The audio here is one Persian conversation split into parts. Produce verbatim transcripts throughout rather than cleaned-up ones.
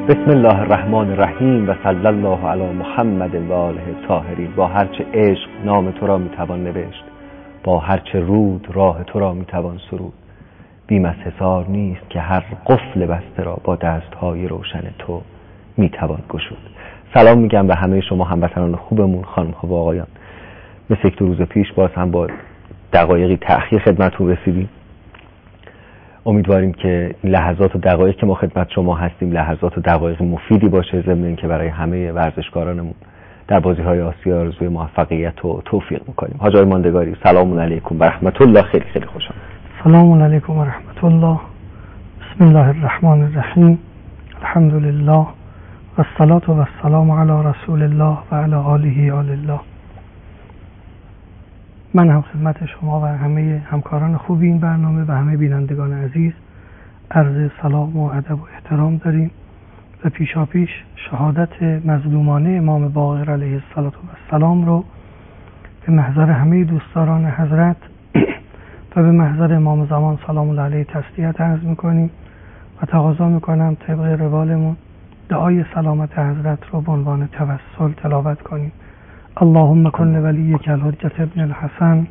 بسم الله الرحمن الرحیم و صلی الله علی محمد و آله الطاهرین. با هرچه عشق نام تو را میتوان نوشت، با هرچه رود راه تو را میتوان سرود. بیم از حصار نیست که هر قفل بسته را با دستهای روشن تو میتوان گشود. سلام میگم به همه شما هموطنان خوبمون، خانم ها و آقایان. مثل یک دو روز پیش باز هم با دقایقی تأخیر خدمتتون رسیدیم. امیدواریم که این لحظات و دقایق که ما خدمت شما هستیم لحظات و دقایق مفیدی باشه، ضمن اینکه برای همه ورزشکارانمون در بازی‌های آسیا آرزوی موفقیت و توفیق می‌کنیم. حاج آقای ماندگاری، سلام علیکم و رحمت الله. خیلی خیلی خوشم. سلام علیکم و رحمت الله. بسم الله الرحمن الرحیم. الحمد لله و الصلاة و السلام علی رسول الله و علی آله آل الله. من هم خدمت شما و همه همکاران خوبی این برنامه و همه بینندگان عزیز عرض سلام و ادب و احترام داریم و پیشا پیش شهادت مظلومانه امام باقر علیه السلام رو به محضر همه دوستداران حضرت و به محضر امام زمان سلام الله علیه تسلیت عرض میکنیم و تقاضا میکنم طبق روالمون دعای سلامت حضرت رو به عنوان توسل تلاوت کنیم. اللهم کن ولیک الحجة ابن الحسن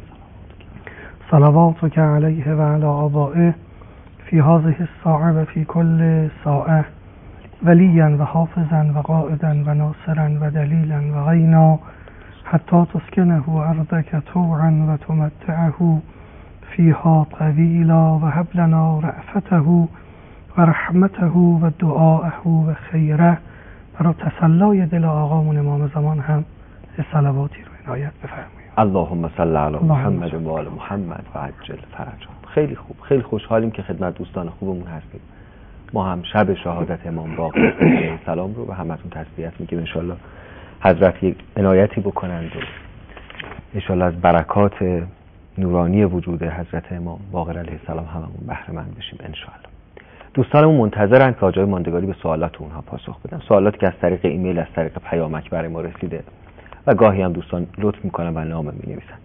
صلواتک علیه و علی آبائه فی هذه الساعه و فی کل ساعه ولیا و حافظا و قائدا و ناصرا و دلیلا و غینا حتی تسکنه ارضک طوعا و تمتعه فیها طویلا و هب لنا رأفته و رحمته و دعاءه و خیره. برای تسلای دل آقامون امام زمان هم صلواتی رو عنایت بفرمایید. اللهم صل علی محمد و آل محمد و عجل فرجهم. خیلی خوب، خیلی خوشحالیم که خدمت دوستان خوبمون هستیم. ما هم شب شهادت امام باقر علیه السلام رو به همتون تسلیت میگیم. ان شاءالله حضرت یک عنایتی بکنند و ان شاءالله از برکات نورانی وجود حضرت امام باقر علیه السلام هممون بهره مند بشیم ان شاءالله. دوستانمون منتظرن که حاج آقای ماندگاری به سوالات اونها پاسخ بدن. سوالاتی که از طریق ایمیل، از طریق پیامک برای ما رسیده و گاهی هم دوستان لطف میکنن و نامه مینویسن.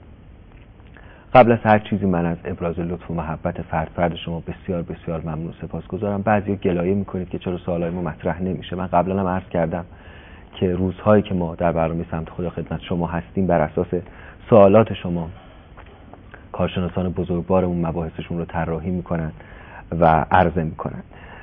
قبل از هر چیزی من از ابراز لطف و محبت فرد فرد شما بسیار بسیار ممنون سپاسگزارم. بعضیا گلایه میکنید که چرا سوالای ما مطرح نمیشه. من قبلا هم عرض کردم که روزهایی که ما در برنامه سمت خدا خدمت شما هستیم بر اساس سوالات شما کارشناسان بزرگوارمون مباحثشون رو طراحی میکنن و عرضه میکنن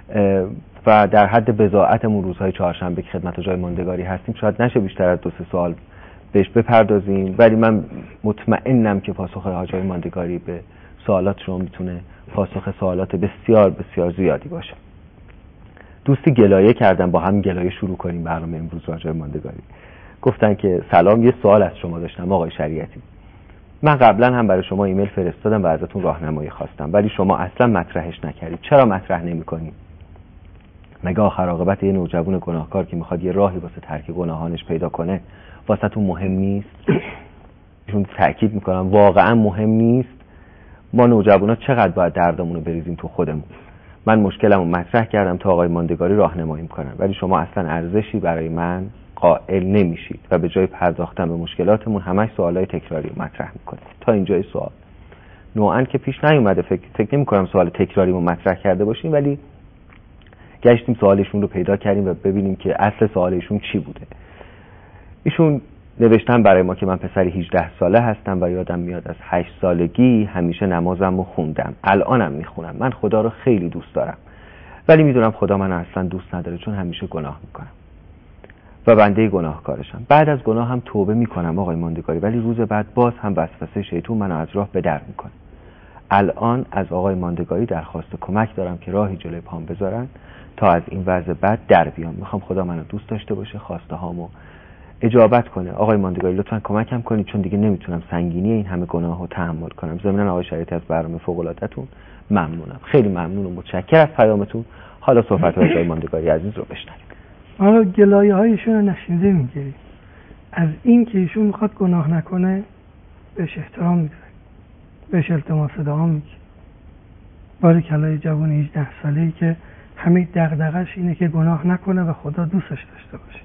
و در حد بضاعتمون روزهای چهارشنبه که خدمت جای ماندگاری هستیم شاید نشه بیشتر از دو سه سوال بهش بپردازیم، ولی من مطمئنم که پاسخ حاج آقای ماندگاری به سوالات شما میتونه پاسخ سوالات بسیار بسیار زیادی باشه. دوستی گلایه کردن، با هم گلایه شروع کنیم برنامه امروز حاج آقای ماندگاری. گفتن که سلام، یه سوال از شما داشتم آقای شریعتی. من قبلا هم برای شما ایمیل فرستادم و ازتون راهنمایی خواستم ولی شما اصلا مطرحش نکردید. چرا مطرح نمی‌کنید؟ مگه آخر عاقبت یه نوجوان گناهکار که میخواد یه راهی واسه ترک گناهانش پیدا کنه واسهتون مهم نیست؟ ایشون تأکید میکنم واقعا مهم نیست. ما نوجوانا چقدر باید دردمون رو بریزیم تو خودمون. من مشکلمو مطرح کردم تا آقای ماندگاری راهنماییم کنن ولی شما اصلا ارزشی برای من قائل نمیشید و به جای پرداختن به مشکلاتمون همش سوالای تکراری رو مطرح میکنید. تا اینجای سوال نوعاً که پیش نیومده، فکر فکر نمی‌کنم سوال تکراری رو مطرح کرده باشیم، ولی گشتیم سوالشون رو پیدا کردیم و ببینیم که اصل سوالشون چی بوده. ایشون نوشتن برای ما که من پسری هجده ساله هستم و یادم میاد از هشت سالگی همیشه نمازم رو خوندم، الانم میخونم. من خدا رو خیلی دوست دارم ولی میدونم خدا من اصلا دوست نداره چون همیشه گناه میکنم و بنده گناهکارشم. بعد از گناه هم توبه میکنم آقای ماندگاری ولی روز بعد باز هم وسوسه شیطان منو از راه به در میکنه. الان از آقای ماندگاری درخواست کمک دارم که راهی جلوی پام بذارن تا از این وضع بد در بیام. میخوام خدا منو دوست داشته باشه، خواسته هامو اجابت کنه. آقای ماندگاری لطفاً کمکم کنید چون دیگه نمیتونم سنگینی این همه گناهو تحمل کنم. ضمناً آقای شریعتی از برنامه فوق العاده‌تون ممنونم. خیلی ممنون و متشکرم از پیامتون. حالا صحبت آقای ماندگاری عزیز رو بشنویم. حالا گلایه هایشون رو نشنیده میگیری. از این که ایشون میخواد گناه نکنه بهش احترام میذاره، بهش التماس دعا میگه. باریکلا جوان هجده ساله‌ای که همه دغدغش اینه که گناه نکنه و خدا دوستش داشته باشه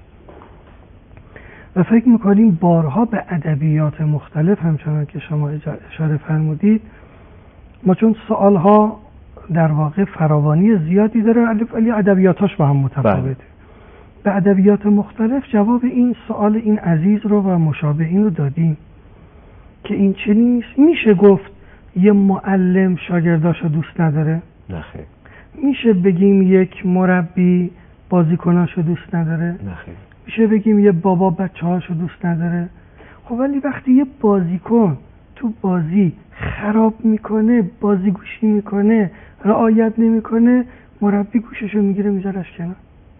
و فکر میکنیم بارها به ادبیات مختلف همچنان که شما اشاره فرمودید ما چون سوالها در واقع فراوانی زیادی داره ولی ادبیاتاش با هم متفاوته. به ادبیات مختلف جواب این سوال این عزیز رو و مشابه این رو دادیم که این چه نیست. میشه گفت یه معلم شاگرداشو دوست نداره؟ نه خیر. میشه بگیم یک مربی بازیکناشو دوست نداره؟ نه خیر. میشه بگیم یه بابا بچه‌هاشو دوست نداره؟ خب ولی وقتی یه بازیکن تو بازی خراب میکنه، بازی گوشی میکنه، رعایت نمیکنه، مربی گوششو میگیره میذارش کنار.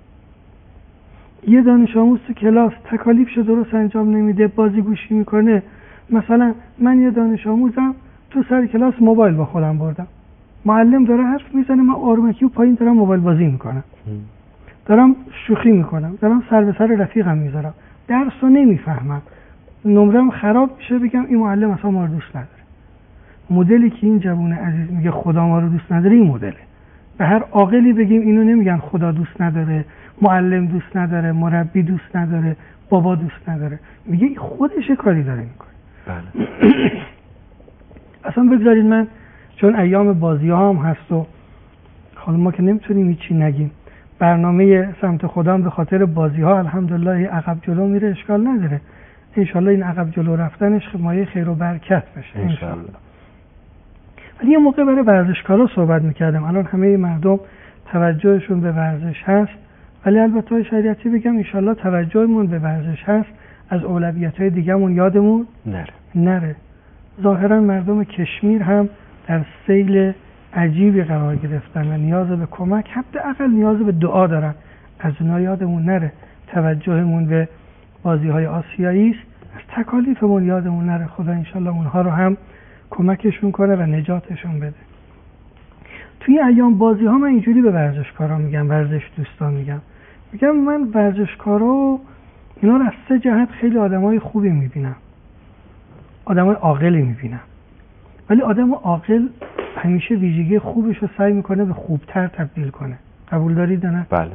یه دانش آموز تو کلاس تکالیفشو درست انجام نمیده، بازی گوشی میکنه. مثلا من یه دانش آموزم، تو سر کلاس موبایل با خودم بردم، معلم داره حرف میزنه، من آرومکی و پایین دارم موبایل بازی میکنم، دارم شوخی میکنم، دارم سر به سر رفیقم میذارم، درس رو نمیفهمم، نمرم خراب میشه، بگم این معلم اصلا ما رو دوست نداره. مدلی که این جوون عزیز میگه خدا ما رو دوست نداره، این مدله. به هر عاقلی بگیم اینو نمیگن خدا دوست نداره، معلم دوست نداره، مربی دوست نداره، بابا دوست نداره، میگه خودش کاری داره میکنه. بله. اصلا بگذارید من، چون ایام بازی ها هم هست و حالا ما که نمیتونیم هیچی نگیم، برنامه سمت خدا هم به خاطر بازی ها الحمدلله عقب جلو میره، اشکال نداره. انشالله این عقب جلو رفتنش مایه خیر و برکت بشه انشالله. ولی یه موقع برای ورزشکارا صحبت میکردم، الان همه مردم توجهشون به ورزش هست، ولی البته شریعتی بگم انشالله توجهمون به ورزش هست، از اولویت‌های دیگه‌مون یادمون نره. نره. ظاهرا مردم کشمیر هم در سیل عجیبی قرار گرفتن و نیاز به کمک، حداقل نیاز به دعا دارن، از اونها یادمون نره. توجهمون به بازی‌های آسیایی است، از تکالیفمون یادمون نره. خدا انشالله اونها رو هم کمکشون کنه و نجاتشون بده. توی ایام بازی ها من اینجوری به ورزشکارا میگم، ورزش دوستا میگم، میگم من ورزشکارا اینا رو از سه جهت خیلی آدمای خوبی میبینم، آدمای عاقلی میبینم. ولی آدم عاقل همیشه ویژگی خوبش رو سعی میکنه به خوبتر تبدیل کنه. قبول دارید نه؟ بله.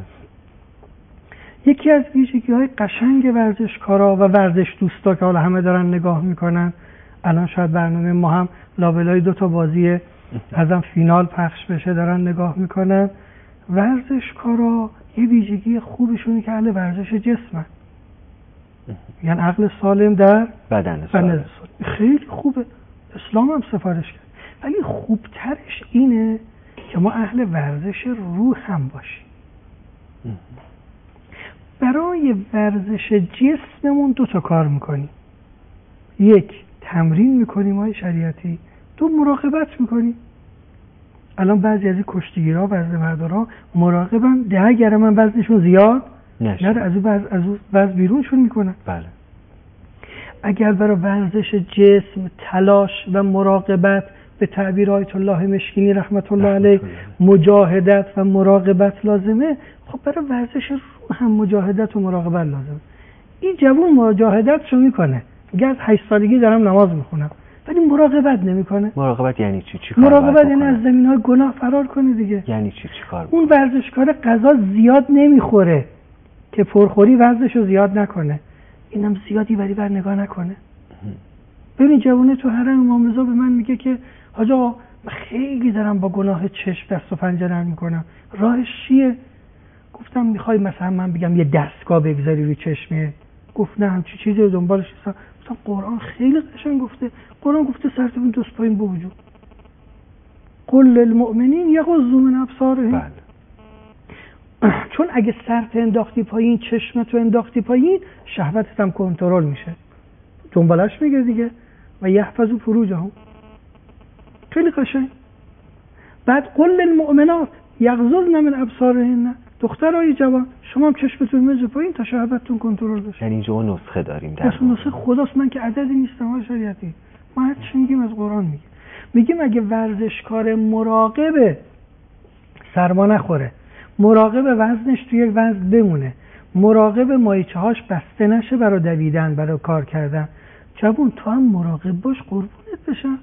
یکی از ویژگی‌های قشنگ ورزشکارا و ورزش دوستا که حالا همه دارن نگاه میکنن، الان شاید برنامه ما هم لابلای دو تا بازی ازم فینال پخش بشه، دارن نگاه میکنن. ورزشکارا یه ویژگی خوبشونه که اهل ورزش جسمن، یعنی عقل سالم در بدن سالم. خیلی خوبه، اسلام هم سفارش کرد. ولی خوبترش اینه که ما اهل ورزش روح هم باشیم. برای ورزش جسممون دو تا کار میکنیم، یک تمرین میکنیم های شریعتی، دو مراقبت میکنیم. الان بعضی از این کشتیگیرها وزن مردارا مراقبن ده اگر من وزنشون زیاد نره، از اون وزن از اون وزن بیرونشون میکنن. بله. اگر برای ورزش جسم تلاش و مراقبت، به تعبیر آیت الله مشکینی رحمت الله علیه مجاهدت و مراقبت لازمه، خب برای ورزش روح هم مجاهدت و مراقبت لازمه. این جوون مجاهدتشو میکنه، میگه از هشت سالگی دارم نماز میخونم، ولی مراقبت نمیکنه. مراقبت یعنی چی؟ چی کار مراقبت یعنی از زمینهای گناه فرار کنه دیگه. یعنی چی؟ چی کار؟ اون ورزشکار غذا زیاد نمیخوره که پرخوری وزنشو زیاد نکنه، اینم زیادی بری بر نگاه نکنه. ببین جوونه تو حرم امام رضا به من میگه که حاج آقا خیلی دارم با گناه چشم دست و پنجه نرم میکنم، راهش چیه؟ گفتم میخوای مثلا من بگم یه دستگاه بگذاری روی چشمه؟ گفت نه همچی چیزی رو دنبالش نیستم. گفتم قرآن خیلی قشنگ گفته، قرآن گفته سرتون دوست پایین بوجود قل للمؤمنین یغضوا من ابصارهم. بله. چون اگه سرت انداختی پایین، چشمتو انداختی پایین، شهوتت هم کنترل میشه. دنبالش میگه دیگه و یحفظوا فروجهم. خیلی قشنگ. بعد قل للمؤمنات یغضضن من ابصارهن، دخترای جوان شما هم چشمتون میز پایین تا شهوتتون کنترل بشه. یعنی اینجا نسخه داریم در اصلا نسخه خداست، من که عددی نیستم ها شریعتی، ما هر چی میگیم از قرآن میگیم. میگیم اگه ورزشکار مراقبه سرما نخوره، مراقب وزنش توی وزن بمونه، مراقب مایچه هاش بسته نشه برای دویدن، برای کار کردن، جوون تو هم مراقب باش قربونت بشم.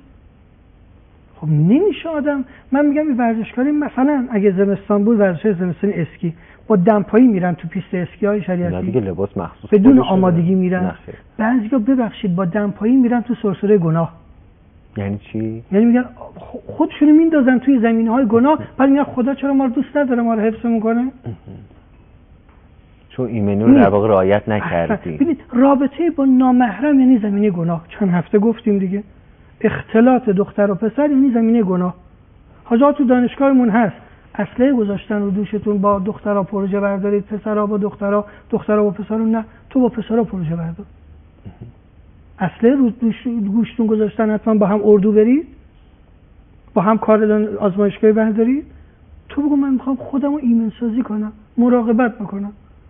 خب نمیشه آدم، من میگم این ورزشکاری مثلا اگه زمستان بود ورزش زمستانی اسکی، با دمپایی میرن تو پیست اسکی های شریعتی دیگه لباس مخصوص بدون آمادگی میرن. نخیر. بعضیا ببخشید با دمپایی میرن تو سرسره گناه. یعنی چی؟ یعنی میگن خودشونو میندازن توی زمینهای گناه، بعد میگن خدا چرا ما رو دوست نداره، ما رو حفظ میکنه. چون ایمنی رو در واقع رعایت نکردیم. ببینید رابطه با نامحرم یعنی زمینه گناه. چند هفته گفتیم دیگه اختلاط دختر و پسر یعنی زمینه گناه. حاجا تو دانشگاهمون هست اسلحه گذاشتن رو دوشتون، با دخترها پروژه بردارید، پسرها با دخترها، دخترها با پسرها. نه، تو با پسرها پروژه بردار. اسلحه رو گوشتون گذاشتن حتما با هم اردو برید، با هم کار آزمایشگاهی بردارید. تو بگو من میخوام خودم رو ایمن سازی کنم، مراقبت بکنم.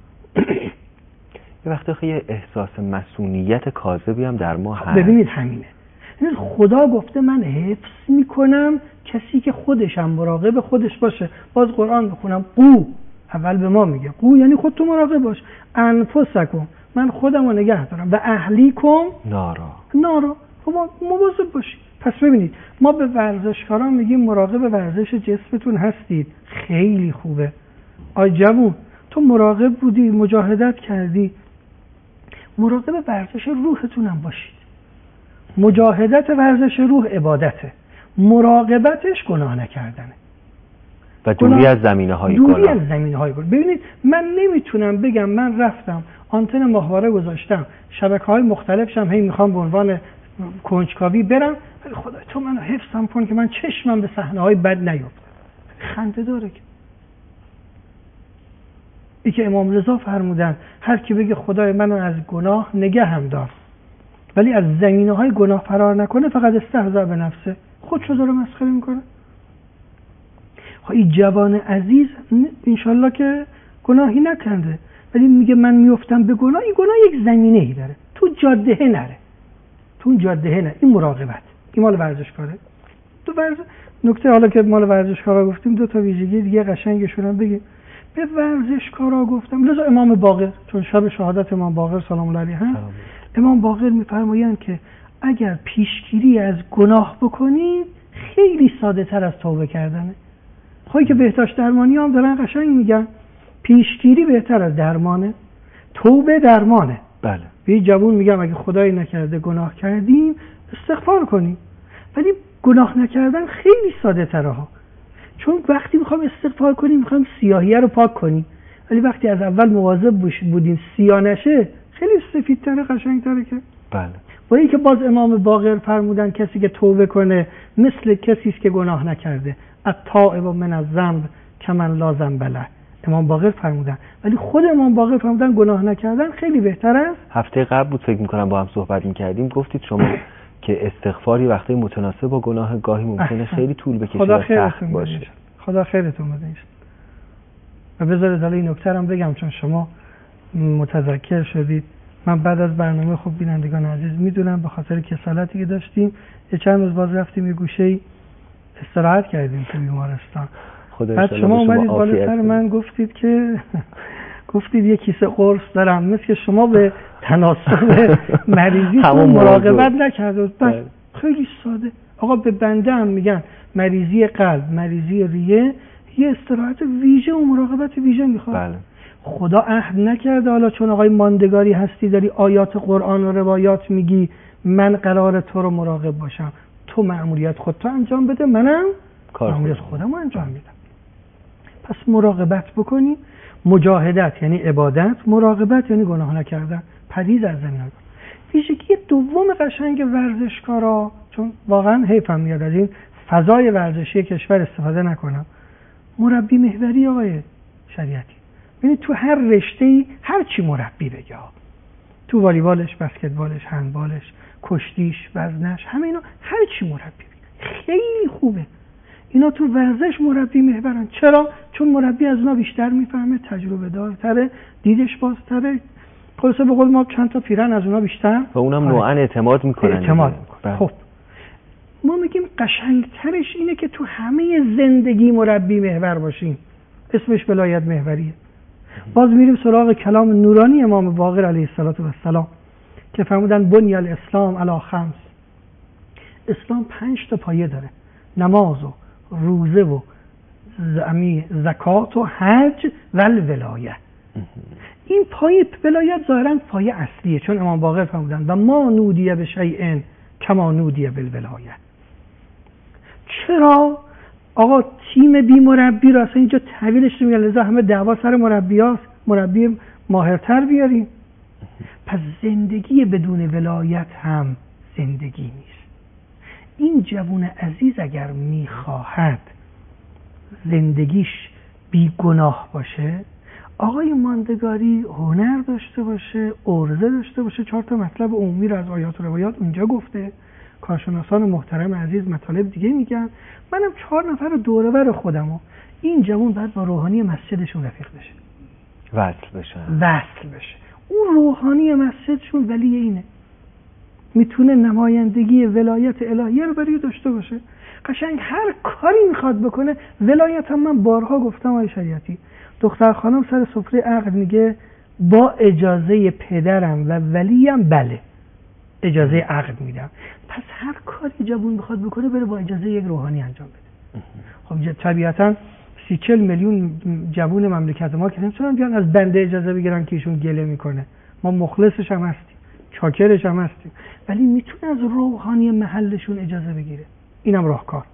یه وقتی خیلی احساس مسئولیت کاذبی هم در ما هست. ببینید همینه. خدا گفته من حفظ میکنم کسی که خودشم مراقب خودش باشه. باز قرآن بخونم قو، اول به ما میگه قو یعنی خود تو مراقب باش. انفسکم، من خودم رو نگه دارم، و اهلیکم نارا نارا، خب مواظب باشید. پس ببینید ما به ورزشکاران میگیم مراقب ورزش جسمتون هستید، خیلی خوبه. آی جوون تو مراقب بودی، مجاهدت کردی، مراقب ورزش روحتون هم باشید. مجاهدت ورزش روح عبادته، مراقبتش گناه نکردنه و دوری از زمینه های گناه. دوری از زمینه های گناه. ببینید من نمیتونم بگم من رفتم آنتن ماهواره گذاشتم، شبکه های مختلفشم هی میخوام به عنوان کنجکاوی برم، ولی خدا تو منو حفظم کن که من چشمم به صحنه های بد نیفته. خنده داره که ای که امام رضا فرمودن هر کی بگه خدای منو از گناه نگه هم دار ولی از زمینه های گناه فرار نکنه فقط استهزاء به نفسه، خودشو داره مسخره میکنه. خب این جوان عزیز انشالله که گناهی نکنده، ولی میگه من میفتم به گناه. این گناه یک زمینه ای داره، تو جاده نره، تو اون جاده نه. این مراقبت، این مال ورزشکاره. تو ورز نکته حالا که مال ورزشکارا گفتیم دو تا ویژگی دیگه قشنگشون هم بگیم. به ورزشکارا گفتم لذا امام باقر، چون شب شهادت امام باقر سلام الله علیه هست، امام باقر میفرمایند که اگر پیشگیری از گناه بکنید خیلی ساده تر از توبه کردنه. خواهی که بهداشت درمانی هم دارن قشنگ میگن پیشگیری بهتر از درمانه، توبه درمانه. بله. به جوون میگم اگه خدایی نکرده گناه کردیم استغفار کنیم، ولی گناه نکردن خیلی ساده تره ها. چون وقتی میخوام استغفار کنیم میخوام سیاهیه رو پاک کنیم، ولی وقتی از اول مواظب بودیم سیاه نشه خیلی سفیدتره، قشنگتره. که بله. با اینکه باز امام باقر فرمودن کسی که توبه کنه مثل کسی است که گناه نکرده، التائب من الذنب کمن لا ذنب له. امام باقر فرمودن، ولی خود امام باقر فرمودن گناه نکردن خیلی بهتر است. هفته قبل بود فکر می‌کنم با هم صحبت می‌کردیم، گفتید شما که استغفاری وقتی متناسب با گناه گاهی ممکنه خیلی طول بکشه خدا و سخت باشه. خدا خیرتون بده. و بذارید حالا این نکته هم بگم چون شما متذکر شدید. من بعد از برنامه خوب بینندگان عزیز میدونم به خاطر کسالتی که داشتیم یه چند روز باز رفتیم یه گوشه‌ای استراحت کردیم تو بیمارستان. بعد شما اومدید بالا سر من گفتید که گفتید یه کیسه قرص دارم، مثل که شما به تناسب مریضیتون مراقبت نکردید. بعد خیلی ساده آقا به بنده هم میگن مریضی قلب، مریضی ریه، یه استراحت ویژه و مراقبت ویژه میخواد. بله. خدا عهد نکرده حالا چون آقای ماندگاری هستی داری آیات قرآن و روایات میگی من قرار تو رو مراقب باشم، تو مأموریت خودتو انجام بده منم مأموریت خودمو انجام میدم. پس مراقبت بکنی. مجاهدت یعنی عبادت، مراقبت یعنی گناه نکردن، پرهیز از زمینه‌ها. ویژگی دوم قشنگ ورزشکارا، چون واقعا حیفم میاد از این فضای ورزشی کشور استفاده نکنم، مربی محوری آقای شریعتی. یعنی تو هر رشته‌ای هر چی مربی بگه، تو والیبالش، بسکتبالش، هندبالش، کشتیش، وزنش، همه اینا هر چی مربی بگه خیلی خوبه. اینا تو ورزش مربی محورن. چرا؟ چون مربی از اونا بیشتر میفهمه، تجربه دارتره، دیدش بازتره. خلاصه به قول ما چند تا پیرن از اونا بیشتر و اونم نوعاً اعتماد میکنن. اعتماد میکنن. خب ما میگیم قشنگترش اینه که تو همه زندگی مربی محور باشیم. اسمش ولایت محوریه. باز میریم سراغ کلام نورانی امام باقر علیه السلام که فرمودن بنی الاسلام علی خمس. اسلام پنج تا پایه داره: نماز و روزه و زکات و حج و الولایه. این پایه ولایت ظاهرا پایه اصلیه، چون امام باقر فرمودن و ما نودیه به شیء کما نودیه بالولایه. چرا؟ آقا تیم بی مربی رو اصلا اینجا تحویلش نمیگن، لذا همه دعوا سر مربی هاست. مربی ماهرتر بیاریم. پس زندگی بدون ولایت هم زندگی نیست. این جوان عزیز اگر میخواهد زندگیش بی گناه باشه، آقای ماندگاری هنر داشته باشه، عرضه داشته باشه، چهار تا مطلب عمومی رو از آیات و روایات اونجا گفته، کارشناسان محترم عزیز مطالب دیگه میگن، منم چهار نفر دوره بر خودمو، این جوان باید با روحانی مسجدشون رفیق بشه، وصل بشه وصل بشه. اون روحانی مسجدشون ولی اینه، میتونه نمایندگی ولایت الهیه رو برای داشته باشه. قشنگ هر کاری میخواد بکنه. ولایت هم من بارها گفتم آقای شریعتی، دختر خانم سر سفره عقد میگه با اجازه پدرم و ولیم بله اجازه عقد میدم. پس هر کاری جوون بخواد بکنه بره با اجازه یک روحانی انجام بده. خب طبیعتا سی چل میلیون جوون مملکت ما که نمیتونن بیان از بنده اجازه بگیرن که ایشون گله میکنه. ما مخلصش هم هستیم، چاکرش هم هستیم، ولی میتونه از روحانی محلشون اجازه بگیره. اینم راهکار.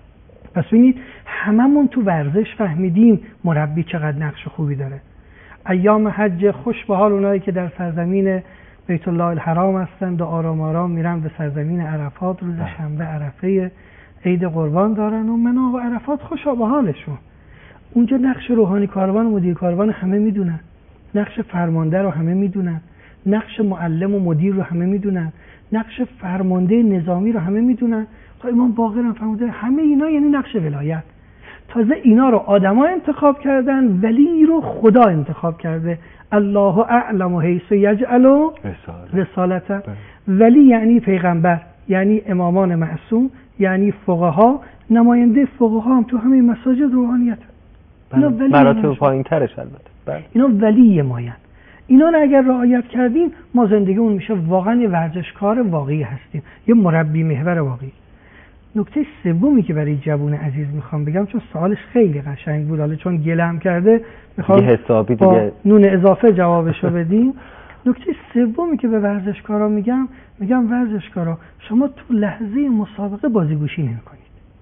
پس ببینید هممون تو ورزش فهمیدیم مربی چقدر نقش خوبی داره. ایام حج خوش به حال اونایی که در سرزمین بیت الله الحرام هستند و آرام آرام میرن به سرزمین عرفات روز شنبه عرفه عید قربان دارن و منا و عرفات خوشا به حالشون. اونجا نقش روحانی کاروان و مدیر کاروان همه میدونن، نقش فرمانده رو همه میدونن، نقش معلم و مدیر رو همه میدونن، نقش فرمانده نظامی رو همه میدونن. خب امام باقر هم فرموده همه اینا یعنی نقش ولایت. تازه اینا رو آدما انتخاب کردن، ولی رو خدا انتخاب کرده. الله اعلم حیث یجعل رسالته. ولی یعنی پیغمبر، یعنی امامان معصوم، یعنی فقها. نماینده فقها هم تو همه مساجد روحانیت. اینا مراتب پایین‌ترش البته. اینا ولی ماین. اینا رو اگر رعایت کردیم ما زندگیمون میشه واقعا یه ورزشکار واقعی هستیم، یه مربی محور واقعی. نکته سومی که برای جوون عزیز میخوام بگم، چون سوالش خیلی قشنگ بود، حالا چون گلم کرده میخوام حسابی با دیگه نون اضافه جوابشو بدیم. نکته سومی که به ورزشکارا میگم، میگم ورزشکارا شما تو لحظه مسابقه بازیگوشی نمیکنید.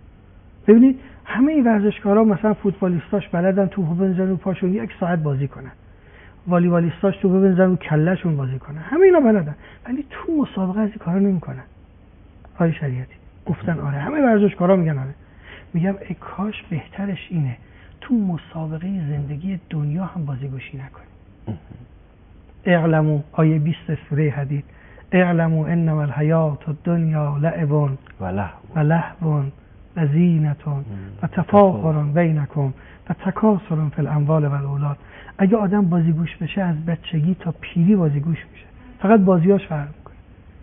ببینید همه این ورزشکارا مثلا فوتبالیستاش بلدن توپو بزنن رو پاشون یک ساعت بازی کنن، والیبالیستاش توپو بزنن رو کلهشون بازی کنن، همه اینا بلدن، ولی تو مسابقه از این کارا نمیکنن. های شریعتی گفتن آره، همه ورزشکارا میگن آره. میگم ای کاش بهترش اینه تو مسابقه زندگی دنیا هم بازیگوشی نکنیم. اعلموا آیه بیست سوره حدید، اعلموا انما الحیات الدنیا لعب و لهو و زینة و تفاخر بینکم و تکاثر فی الاموال و الاولاد. اگه آدم بازیگوش بشه از بچگی تا پیری بازیگوش میشه، فقط بازیاش فرق میکنه.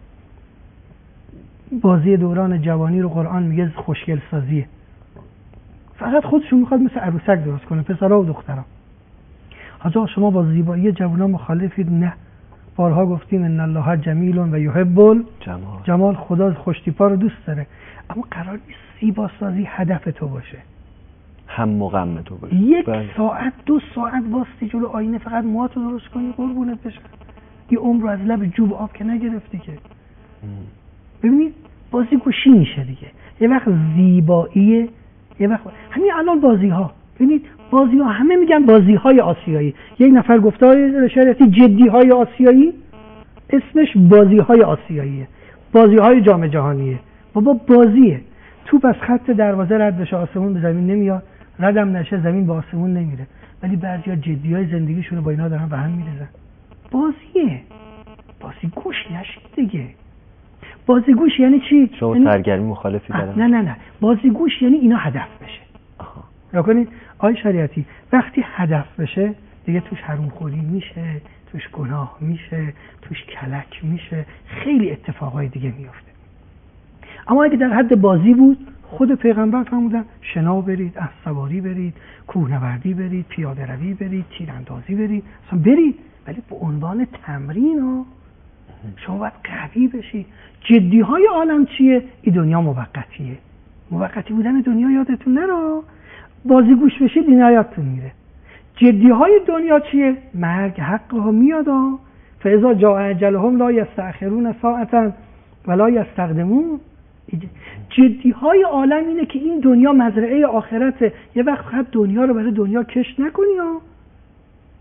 بازی دوران جوانی رو قرآن میگه خوشگل سازیه، فقط خودشون میخواد مثل عروسک درست کنه، پسرها و دخترها. حاجا شما با زیبایی جوونا مخالفید؟ نه، بارها گفتیم ان الله جمیل و یحب الجمال. جمال، خدا خوشتیپا رو دوست داره، اما قرار نیست زیبا سازی هدف تو باشه، هم مغم تو باشه. یک بله. ساعت دو ساعت واسطی جلو آینه فقط موهاتو درست کنی قربونت بشه، یه عمر رو از لب جوب آب که نگرفتی که. ببینید بازی گوشی میشه دیگه، یه وقت زیباییه، یه وقت همین الان بازی ها، ببینید بازی ها همه میگن بازی های آسیایی. یک نفر گفته های شریعتی جدی های آسیایی، اسمش بازی های آسیاییه، بازی های جام جهانیه. بابا بازیه، توپ از خط دروازه رد بشه آسمون به زمین نمیاد، ردم نشه زمین به آسمون نمیره، ولی بعضیا جدی های زندگیشون رو با اینا دارن به هم میریزن. بازیه، بازی گوش نشید دیگه. بازیگوش یعنی چی؟ شما یعنی... سرگرمی مخالفی دارم؟ نه نه نه، بازیگوش یعنی اینا هدف بشه. آها. یا کنید آی شریعتی وقتی هدف بشه دیگه توش حروم خوری میشه، توش گناه میشه، توش کلک میشه، خیلی اتفاقای دیگه میفته. اما اگه در حد بازی بود، خود پیغمبر فرمودن شنا برید، اسب سواری برید، کوهنوردی برید، پیاده روی برید، تیراندازی برید، اصلا برید، ولی به عنوان تمرین ها. شما باید قوی بشی. جدی های عالم چیه؟ این دنیا موقتیه. موقتی بودن دنیا یادتون نره، بازیگوش بشید این یادتون میره. جدی های دنیا چیه؟ مرگ حق ها میاد، فاذا جاء اجلهم لا یستأخرون ساعة ولا یستقدمون. جدی های عالم اینه که این دنیا مزرعه آخرته، یه وقت خب دنیا رو برای دنیا کش نکنی ها.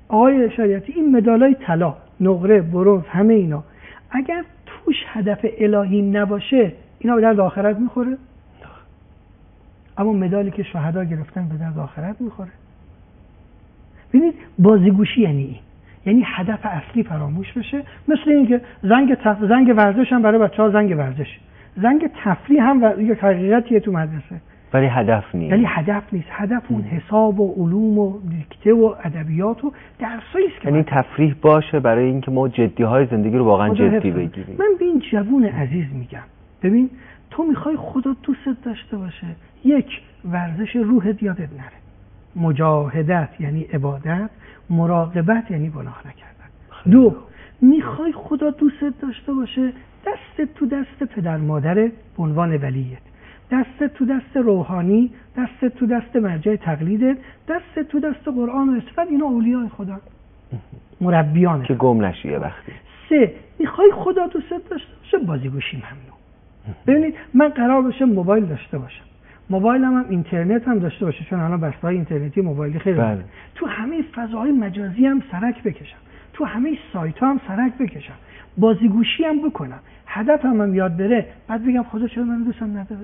آقای شریعتی این مدالای طلا، نقره، برنز، همه اینا اگر توش هدف الهی نباشه اینا به درد آخرت میخوره؟ اما مدالی که شهدا گرفتن به درد آخرت میخوره. ببینید بازیگوشی یعنی این، یعنی هدف اصلی فراموش بشه. مثل اینکه زنگ تف... زنگ ورزش هم برای بچه‌ها زنگ ورزش، زنگ تفریح هم و... یک حقیقتیه تو مدرسه، ولی هدف نیست. یعنی هدف نیست. هدف اون حساب و علوم و دیکته و ادبیات و درسایی است که یعنی تفریح باشه برای اینکه ما جدی‌های زندگی رو واقعا جدی بگیریم. من به این جوون عزیز میگم ببین تو میخوای خدا دوست داشته باشه، یک ورزش روحت یادت نره، مجاهدت یعنی عبادت، مراقبت یعنی گناه نکردن. دو، میخوای خدا دوست داشته باشه، دست تو دست پدر مادرت به عنوان ولیت، دست تو دست روحانی، دست تو دست مرجع تقلیدت، دست تو دست قرآن و اسفاد، اینا اولیاء خدا، مربیانه که گم نشیه وقتی. سه، میخوای خدا دوست داشته باشه، بازیگوشی ممنوع. ببینید من قرار باشه موبایل داشته باشم، موبایلم هم اینترنت هم داشته باشه، چون الان بسته‌های اینترنتی موبایلی خیلی بله. تو همه فضاهای مجازی هم سرک بکشم، تو همه سایت ها هم سرک بکشم، بازیگوشی هم بکنم، هدفم هم یاد بره، بعد بگم خدا چرا من دوستم نداره؟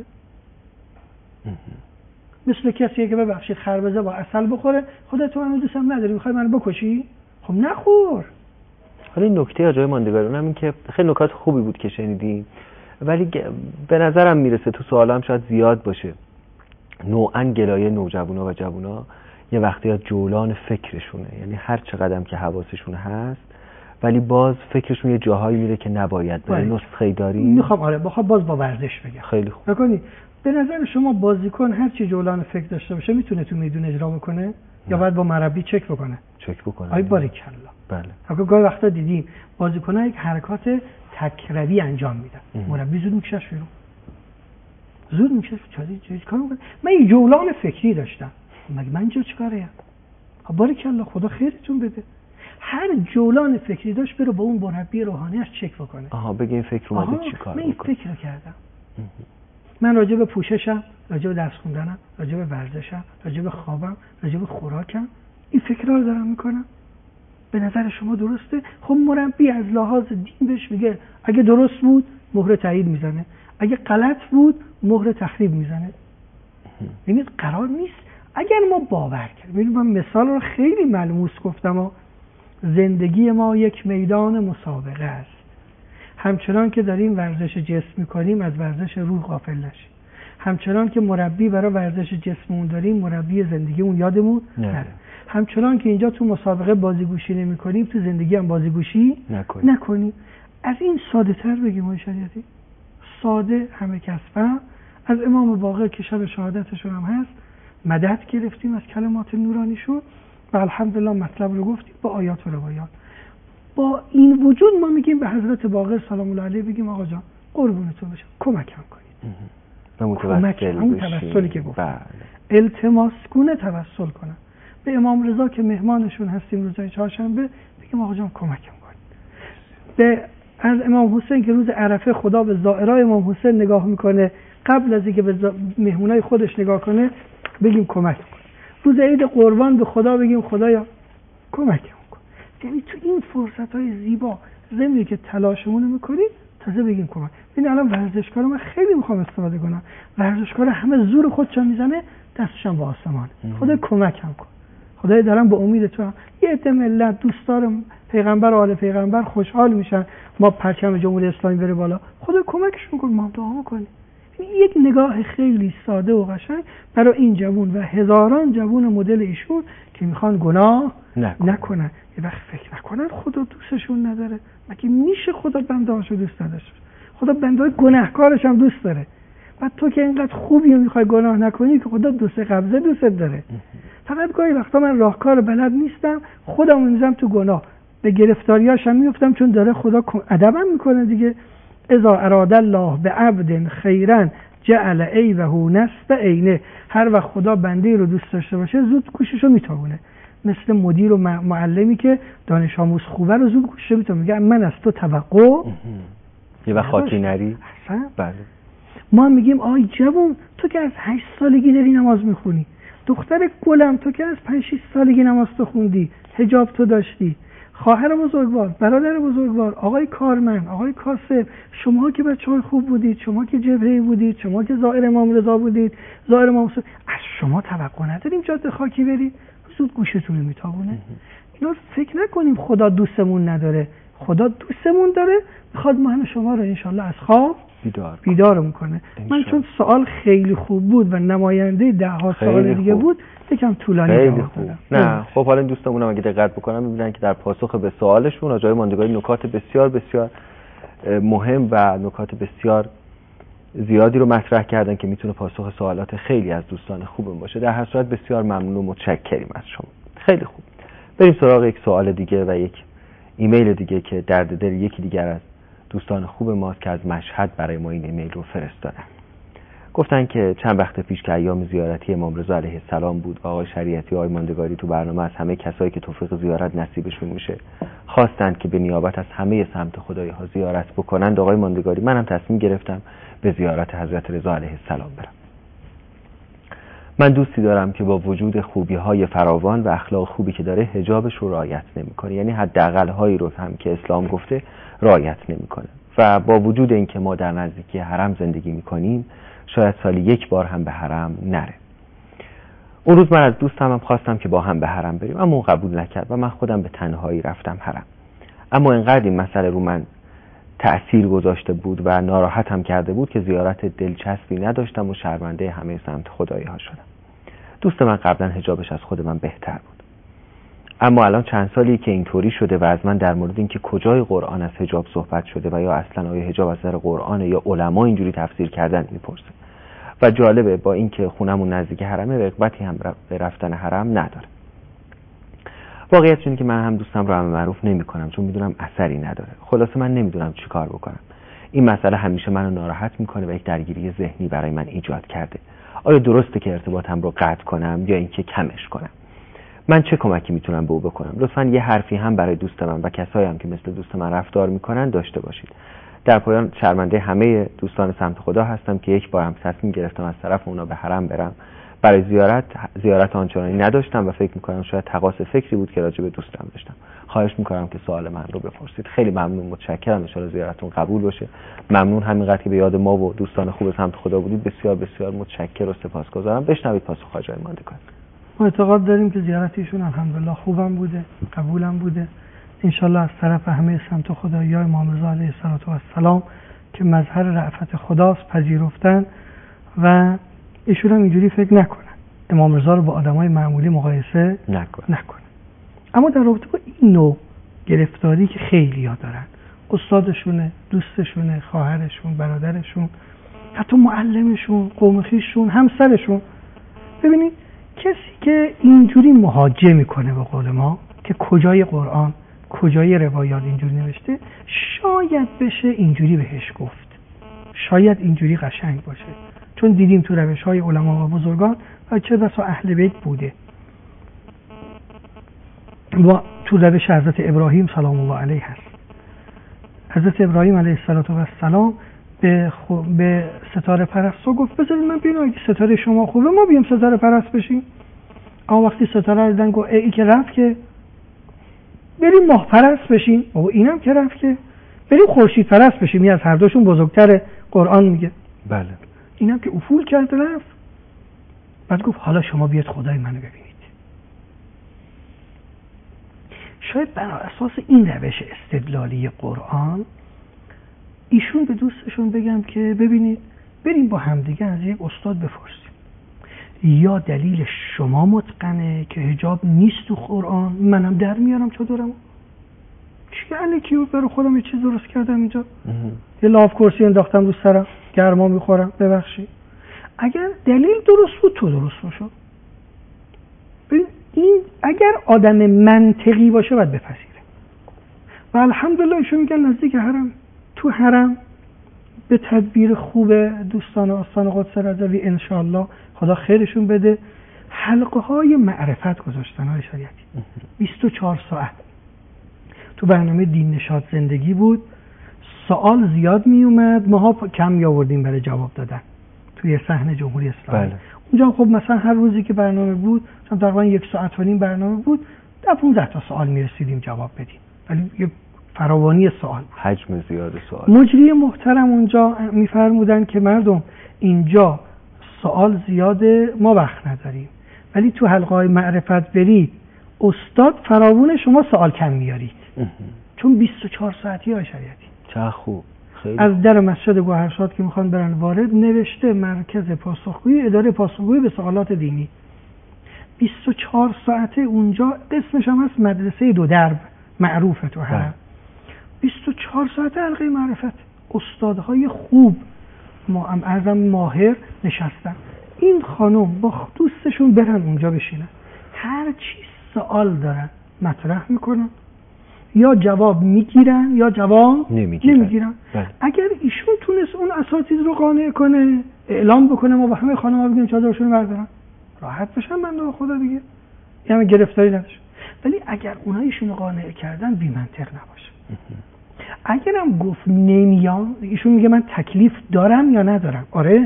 مثل کسی که ببخشید خربزه با عسل بخوره، خدا تو منو دوستم نداری میخوای منو بکشی؟ خب نخور. حالا این نکته آجای ماندگاران هم این که خیلی نکات خوبی بود که شنیدیم، ولی به نظرم میرسه تو سوالام شاید زیاد باشه نوعاً گلایه نوجوانا و جوونا یه وقتی از جولان فکرشونه، یعنی هر چقدرم که حواسشون هست ولی باز فکرشون یه جاهایی میره که نباید بره. نسخه داری میخوام آره بخوام باز با ورزش بگم. خیلی خوب. بکنی به نظر شما بازیکن هر چی جولان فکر داشته باشه میتونه تو میدون اجرا بکنه نه. یا باید با مربی چک بکنه؟ چک بکنه. آی باریکلا. بله. حالا گاهی وقتا دیدیم بازیکن‌ها یک حرکات تکروی انجام میدن، مربی زود میکشش بیرون. زود میکشش چازی چه کار میکنه؟ من یه جولان فکری داشتم. مگه من اینجا چیکاره؟ خب باریکلا خدا خیرتون بده. هر جولان فکری داشت بره با اون مربی روحانیش چک بکنه. آها بگه این فکر اومده چیکار من این فکر رو کردم. من راجع به پوششم، راجع به درس خوندنم، راجع به ورزشم، راجع به خوابم، راجع به خوراکم این فکرها رو دارم میکنم. به نظر شما درسته؟ خب مربی از لحاظ دین بهش میگه اگه درست بود مهر تایید میزنه، اگه غلط بود مهر تخریب میزنه. ببینید قرار نیست اگر ما باور کنیم. ببینید من مثال رو خیلی ملموس گفتم ها. زندگی ما یک میدان مسابقه است. همچنان که داریم ورزش جسم میکنیم از ورزش روح غافل نشیم. همچنان که مربی برای ورزش جسممون داریم مربی زندگیمون یادمون نره. همچنان که اینجا تو مسابقه بازیگوشی نمی کنیم تو زندگی هم بازیگوشی نکنیم. نکنیم. از این ساده تر بگیم های شریعتی، ساده همه کسفهم. از امام باقر که شب شهادتشون هم هست مدد گرفتیم از کلمات نورانیشون و الحمدلله مطلب رو گفتیم با آیات و روایات. با این وجود ما میگیم به حضرت باقر سلام الله علیه بگیم آقا جان قربونتون بشم کمکم کنید. کمک همون توسلی که گفت التماس کنه توسل کنم. به امام رضا که مهمانشون هستیم روز چهارشنبه بگیم آقا جان کمکم کنید. به از امام حسین که روز عرفه خدا به زائرای امام حسین نگاه میکنه قبل از اینکه به مهمونای خودش نگاه کنه بگیم کمک کن. روز عید قربان به خدا بگیم خدایا کمکم کن. یعنی تو این فرصت‌های زیبا زمینی که تلاشمون میکنیم تازه بگیم کمک. ببین الان ورزشکارا من خیلی میخوام استفاده کنم. ورزشکارا همه زور خودشون میزنه دستشون با آسمان. خدا کمکم کن. خدای دارم با امید تو هم. یه عده ملت دوستدار پیغمبر و آل پیغمبر خوشحال میشن ما پرچم جمهوری اسلامی بره بالا. خدا کمکشون کن ما دعا میکنیم. یک نگاه خیلی ساده و قشنگ برای این جوون و هزاران جوون مدل ایشون که میخوان گناه نکن. نکنن. یه وقت فکر نکنن خدا دوستشون نداره. مگه میشه خدا بندهاشو دوست نداشته؟ خدا بنده‌های گناهکارش هم دوست داره. بعد تو که اینقدر خوبی و میخوای گناه نکنی که خدا دوست قبضه دوست داره. فقط گاهی وقتا من راهکار بلد نیستم خودم میذارم تو گناه به گرفتاریاش هم میافتم چون داره خدا ادبم میکنه دیگه. اذا اراد الله بعبد خیرا جعل عیبه نصب عینه. هر وقت خدا بنده رو دوست داشته باشه زود گوششو میتابونه. مثل مدیر و معلمی که دانش آموز خوبه رو زود گوششو میتونه میگه من از تو توقع یه وقت خاطی نری. بله. ما میگیم آی جوون تو که از هشت سالگی داری نماز میخونی دختر گلم، تو که از پنج شش سالگی نماز تو خوندی، حجاب تو داشتی، خواهر بزرگوار، برادر بزرگوار، آقای کارمند، آقای کاسب، شما که بچه‌های خوب بودید، شما که جبهه‌ای بودید، شما که زائر امام رضا بودید، زائر امام حسین، از شما توقع نداریم جاده خاکی برید، زود گوشتون رو میتابونه. اینا فکر نکنیم خدا دوستمون نداره، خدا دوستمون داره، میخواد ما هم شما رو انشالله از خواب بیدار بیدارم کنه. من چون سوال خیلی خوب بود و نماینده ده ها سوال دیگه بود یکم طولانی جواب دادم. نه خب حالا دوستمونم اگه دقت بکنم میبینن که در پاسخ به سوالشون آقای ماندگاری نکات بسیار بسیار مهم و نکات بسیار زیادی رو مطرح کردن که میتونه پاسخ سوالات خیلی از دوستان خوبم باشه. در هر صورت بسیار ممنون و متشکریم از شما. خیلی خوب. بریم سراغ یک سوال دیگه و یک ایمیل دیگه که درد دل یکی دیگر از دوستان خوب ماست که از مشهد برای ما این ایمیل رو فرستادن. گفتن که چند وقت پیش که ایام زیارتی امام رضا علیه السلام بود و آقای شریعتی و آقای ماندگاری تو برنامه از همه کسایی که توفیق زیارت نصیبشون میشه خواستند که به نیابت از همه سمت خدای ها زیارت بکنند. آقای ماندگاری منم تصمیم گرفتم به زیارت حضرت رضا علیه السلام برم. من دوستی دارم که با وجود خوبی‌های فراوان و اخلاق خوبی که داره حجابش رو رعایت نمی‌کنه، یعنی حداقل هایی رو هم که اسلام گفته رعایت نمی‌کنه و با وجود اینکه ما در نزدیکی حرم زندگی می‌کنیم شاید سالی یک بار هم به حرم نره. اون روز من از دوستم هم خواستم که با هم به حرم بریم اما اون قبول نکرد و من خودم به تنهایی رفتم حرم. اما اینقدر این مسئله رو من تأثیر گذاشته بود و ناراحتم کرده بود که زیارت دلچسبی نداشتم و شرمنده همه سمت خدایی ها شدم. دوست من قبلا حجابش از خود من بهتر بود، اما الان چند سالی که اینطوری شده و از من در مورد اینکه کجای قرآن از حجاب صحبت شده و یا اصلا آیا حجاب از نظر قرآن یا علما اینجوری تفسیر کردن میپرسه و جالبه با اینکه خونمون نزدیک حرمه رغبتی هم به رفتن حرم نداره. واقعیت اینه که من هم دوستم رو امر معروف نمی‌کنم چون میدونم اثری نداره. خلاصه من نمیدونم چی کار بکنم. این مسئله همیشه منو ناراحت میکنه و یک درگیری ذهنی برای من ایجاد کرده. آیا درسته که ارتباطم رو قطع کنم یا اینکه کمش کنم؟ من چه کمکی میتونم به او بکنم؟ لطفاً یه حرفی هم برای دوست من و کسایی هم که مثل دوست من رفتار میکنن داشته باشید. در پایان شرمنده همه دوستان سمت خدا هستم که یک بار هم تصمیم گرفتم از طرف اونا به حرم برم. برای زیارت زیارت آنچنانی نداشتم و فکر میکنم شاید تقاص فکری بود که راجع به دوستم داشتم. خواهش میکنم که سوال من رو بپرسید. خیلی ممنون، متشکرم. ان شاءالله زیارتتون قبول باشه. ممنون همینقدر که به یاد ما و دوستان خوب سمت خدا بودید. بسیار بسیار متشکر و سپاسگزارم. بشنوید پاسخ آقای ماندگاری. ما اعتقاد داریم که زیارتیشون الحمدلله خوبم بوده، قبولم بوده. ان شاءالله از طرف همه سمت خدایان امام رضا علیه السلام که مظهر رأفت خداست پذیرفتن و ایشون هم اینجوری فکر نکنن امام رضا رو با آدمای معمولی مقایسه نکنن. نکنن. اما در رابطه با این نوع گرفتاری که خیلی ها دارن، استادشونه، دوستشونه، خواهرشون، برادرشون، حتی معلمشون، قوم خویششون، همسرشون، ببینید کسی که اینجوری مهاجه میکنه به قول ما که کجای قرآن کجای روایات اینجوری نوشته، شاید بشه اینجوری بهش گفت، شاید اینجوری قشنگ باشه، چون دیدیم تو روش‌های علما و بزرگان و چه بسا اهل بیت بوده و تو روش حضرت ابراهیم سلام الله علیه هست. حضرت ابراهیم علیه السلام به, خو... به ستاره پرستو گفت بذارید من ببینم اگه ستاره شما خوبه ما بیام ستاره پرست بشیم. اما وقتی ستاره رو دیدن گفت ای که رفت که بریم ماه پرست بشیم، بابا اینم که رفت که بریم خورشید پرست بشیم، از هر دوشون بزرگتر قرآن میگه. بله. اینم که افول کرد رفت. بعد گفت حالا شما بیاد خدای منو ببینید. شاید بر اساس این روش استدلالی قرآن ایشون به دوستشون بگم که ببینید بریم با همدیگه از یک استاد بپرسیم یا دلیل شما متقنه که حجاب نیست تو قرآن، منم در میارم چادرمو، چی الکیو برای خودم یه چیز درست کردم اینجا، یه لاف کرسی انداختم رو سرم گرما میخورم، ببخشید اگر دلیل درست بود تو درست باشو. این اگر آدم منطقی باشه باید بپذیره و الحمدلله ایشون میگن نزدیک حرم، تو حرم به تدبیر خوب دوستان آستان قدس رضوی انشاءالله خدا خیرشون بده حلقه های معرفت گذاشتن های شریعتی بیست و چهار ساعت تو برنامه دین نشاط زندگی بود. سوال زیاد می اومد، ماها کم می آوردیم برای جواب دادن توی صحنه جمهوری اسلامی. بله. اونجا خب مثلا هر روزی که برنامه بود مثلا تقریبا یک ساعت و نیم برنامه بود، ده پانزده تا سوال میرسیدیم جواب بدیم، ولی یه فراوانی سوال، حجم زیاد سوال. مجری محترم اونجا میفرمودن که مردم اینجا سوال زیاده، ما وقت نداریم، ولی تو حلقه های معرفت برید استاد فراوون شما سوال کم میارید، چون بیست و چهار ساعتی های شریعتی. چه خوب. خیلی از در مسجد گوهرشاد که میخوان برن وارد نوشته مرکز پاسخگویی اداره پاسخگویی به سوالات دینی. بیست و چهار ساعته اونجا، اسمش هم هست مدرسه دو درب، معروفه تو حرم. بیست و چهار ساعته حلقه معرفت، استادهای خوب ما هم ارزم ماهر نشستن. این خانم با دوستشون برن اونجا بشینن، هر چی سوال دارن مطرح میکنن، یا جواب میگیرن یا جواب نمیگیرن, نمیگیرن. اگر ایشون تونست اون اساتید رو قانع کنه، اعلام بکنه ما با همه خانم‌ها بگیم چادرشون رو بردارن، راحت بشن بنده خدا دیگه، یعنی گرفتاری نداشت. ولی اگر اونها ایشون رو قانع کردن بی منطق نباشه. اگرم گفت نمیام، ایشون میگه من تکلیف دارم یا ندارم. آره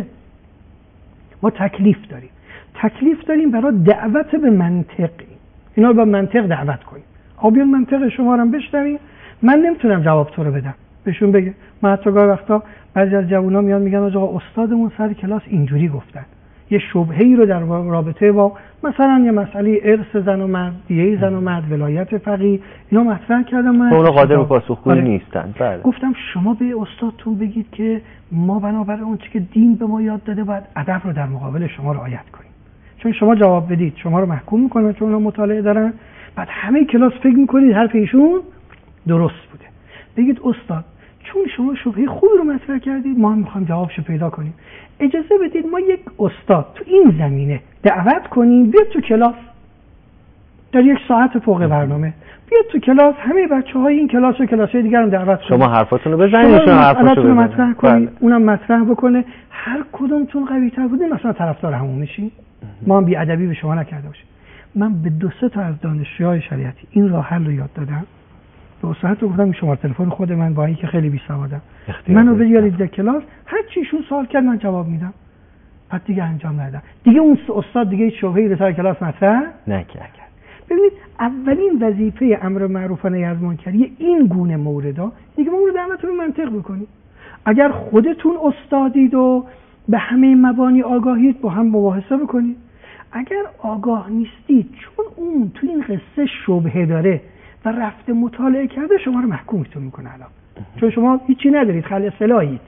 ما تکلیف داریم، تکلیف داریم برای دعوت به منطق، اینا رو با منطق دعوت کنیم. آ بیان منطق شما رو بشنویم، من نمیتونم جواب تو رو بدم، بهشون بگه. من حتی گاهی وقتا بعضی از جوونا میان میگن آقا استادمون سر کلاس اینجوری گفتن، یه شبهه‌ای رو در رابطه با مثلا یه مسئله ارث زن و مرد، دیه زن و مرد، ولایت فقیه، اینا مطرح کردم. من اونا قادر به پاسخگویی نیستن. بله. گفتم شما به استادتون بگید که ما بنابر اون چیزی که دین به ما یاد داده باید ادب رو در مقابل شما رعایت کنیم، چون شما جواب بدید شما رو محکوم میکنن، چون اونا مطالعه دارن. بعد همه کلاس فکر میکنید حرف ایشون درست بوده. بگید استاد چون شما شبهه خوبی رو مطرح کردید، ما هم میخوایم جوابشو پیدا کنیم، اجازه بدید ما یک استاد تو این زمینه دعوت کنیم بیاد تو کلاس در یک ساعت فوق برنامه، بیاد تو کلاس، همه بچه‌های این کلاس و کلاس‌های دیگر هم دعوت کنید، شما حرفاتون رو بزنید، شما حرفاتون رو مطرح کنید، اونم مطرح بکنه. هر کدومتون قوی‌تر بودین مثلا طرفدار همون میشین، ما هم بی‌ادبی به شما نکرده باشیم. من به دو سه تا از دانشجوهای شریعتی این راه حل رو یاد دادم. به استاد گفتم شماره تلفن خود من با اینکه خیلی بی‌سوادم، منو بیارید در کلاس، هر چیشون سوال کرد من جواب میدم. بعد دیگه انجام ندادم. دیگه اون استاد دیگه شبهه‌ای به سر کلاس مطرح نکرد. ببینید اولین وظیفه امر معروف و نهی از منکر این گونه موردا دیگه ما رو دعوت به منطق بکنید. اگر خودتون استادید و به همه مبانی آگاهید با هم مباحثه بکنید. اگر آگاه نیستید چون اون تو این قصه شبهه داره و رفته مطالعه کرده، شما رو محکومتون میکنه الان، چون شما هیچی ندارید، خل اصطلاحید.